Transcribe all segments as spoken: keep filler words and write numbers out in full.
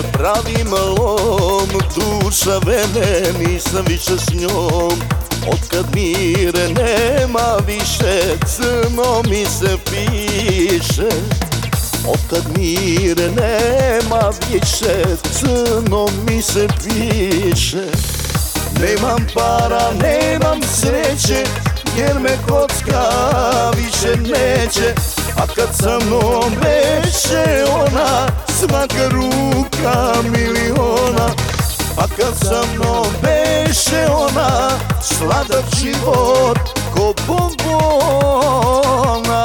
pravim lom, duša vene, nisam više s njom. Otkad mire nema više, crno mi se piše. Otkad mire nema više, crno mi se piše. Nemam para, nemam sreće, jer me kocka više neće. A kad sa mnom beše ona, svaka ruka miliona. A kad sa mnom beše ona, sladak život ko bombona.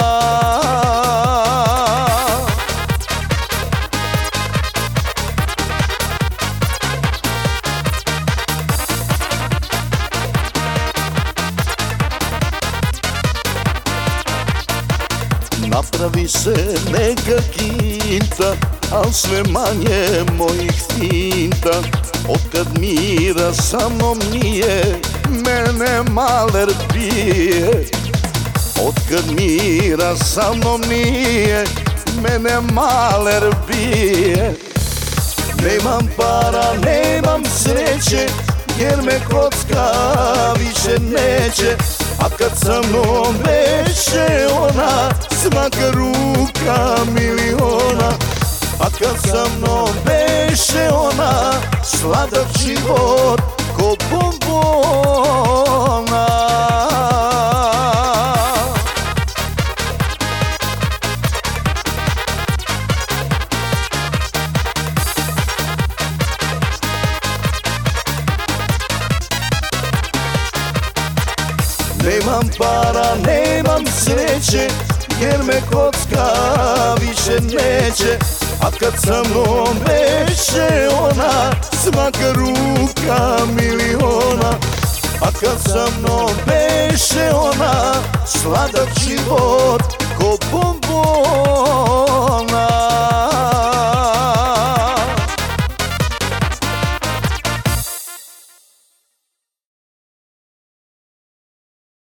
Napravi se neka kinta, al sve manje mojih finta. Otkad mira sa mnom nije, mene maler bije. Otkad mira sa mnom nije, mene maler bije. Nemam para, nemam sreće, jer me kocka više neće. A kad sa mnom beše ona, svaka ruka miliona. A kad sa mnom beše ona, sladak život ko bombona. Nemam para, nemam sreće, jer me kocka više neće. A kad sa mnom beše ona, svaka ruka miliona. A kad sa mnom beše ona, sladak život ko bombona.